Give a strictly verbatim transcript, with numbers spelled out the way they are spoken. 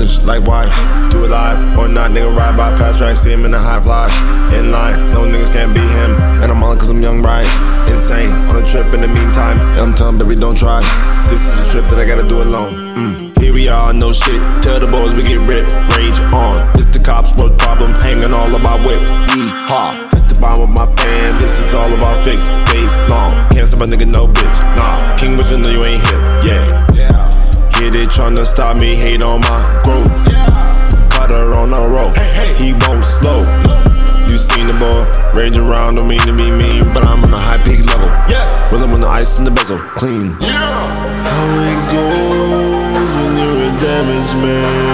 challenge, like why? Do it live or not, nigga ride by past track, see him in the high fly. In line, no niggas can't beat him. And I'm on cause I'm young, right? Insane, on a trip in the meantime. And I'm telling baby don't try. This is a trip that I gotta do alone. Mm. Here we are, no shit. Tell the boys we get ripped, rage on. It's the cops' worst problem, hanging all about whip. Yee-haw, it's the bomb with my fam. This is all about fix, days long. Can't stop a nigga, no bitch, nah. King Richard, know you ain't hip, yeah. yeah. Here they tryna stop me, hate on my growth. Yeah. Cutter on the road, hey, hey. He won't slow. You seen the boy, rage around, don't mean to be mean, but I'm on a high peak level. Yes. Rolling with the ice in the bezel, clean. Yeah. How it goes when you're a damaged man.